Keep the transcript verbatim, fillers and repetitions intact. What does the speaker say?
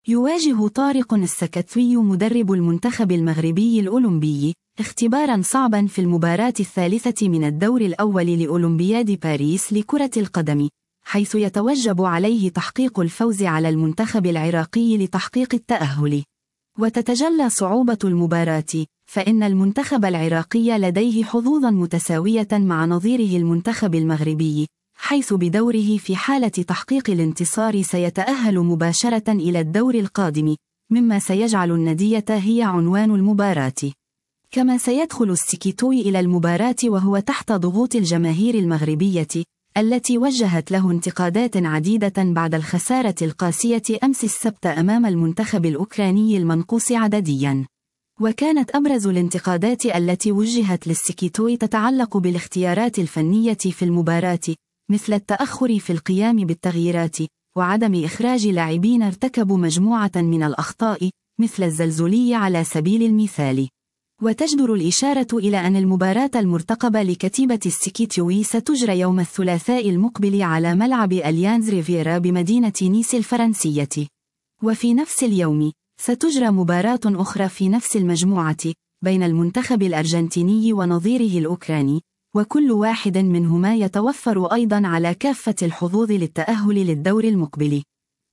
يواجه طارق السكتوي مدرب المنتخب المغربي الأولمبي اختباراً صعباً في المباراة الثالثة من الدور الأول لأولمبياد باريس لكرة القدم، حيث يتوجب عليه تحقيق الفوز على المنتخب العراقي لتحقيق التأهل. وتتجلى صعوبة المباراة، فإن المنتخب العراقي لديه حظوظاً متساوية مع نظيره المنتخب المغربي، حيث بدوره في حالة تحقيق الانتصار سيتأهل مباشرة إلى الدور القادم، مما سيجعل الندية هي عنوان المباراة. كما سيدخل السكيتوي إلى المباراة وهو تحت ضغوط الجماهير المغربية، التي وجهت له انتقادات عديدة بعد الخسارة القاسية أمس السبت أمام المنتخب الأوكراني المنقوص عددياً. وكانت أبرز الانتقادات التي وجهت للسكيتوي تتعلق بالاختيارات الفنية في المباراة، مثل التأخر في القيام بالتغييرات، وعدم إخراج لاعبين ارتكبوا مجموعة من الأخطاء، مثل الزلزولي على سبيل المثال. وتجدر الإشارة إلى أن المباراة المرتقبة لكتيبة السكيتوي ستجرى يوم الثلاثاء المقبل على ملعب أليانز ريفيرا بمدينة نيس الفرنسية. وفي نفس اليوم ستجرى مباراة أخرى في نفس المجموعة بين المنتخب الأرجنتيني ونظيره الأوكراني، وكل واحد منهما يتوفر أيضا على كافة الحظوظ للتأهل للدور المقبل.